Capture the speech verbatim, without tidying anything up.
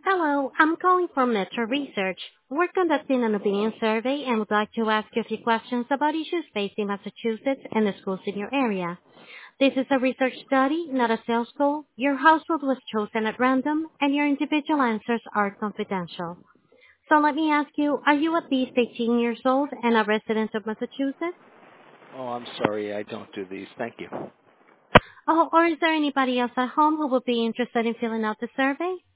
Hello, I'm calling from Metro Research. We're conducting an opinion survey and would like to ask you a few questions about issues facing Massachusetts and the schools in your area. This is a research study, not a sales call. Your household was chosen at random, and your individual answers are confidential. So let me ask you, are you at least eighteen years old and a resident of Massachusetts? Oh, I'm sorry, I don't do these. Thank you. Oh, or is there anybody else at home who would be interested in filling out the survey?